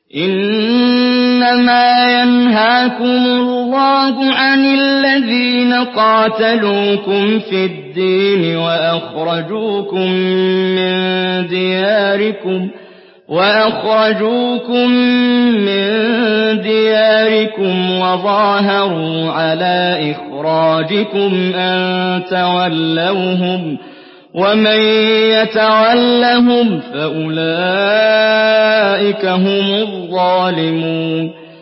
إنما ينهاكم الله عن الذين قاتلوكم في الدين وأخرجوكم من دياركم وظاهروا على إخراجكم أن تولوهم ومن يتولهم فأولئك هم الظالمون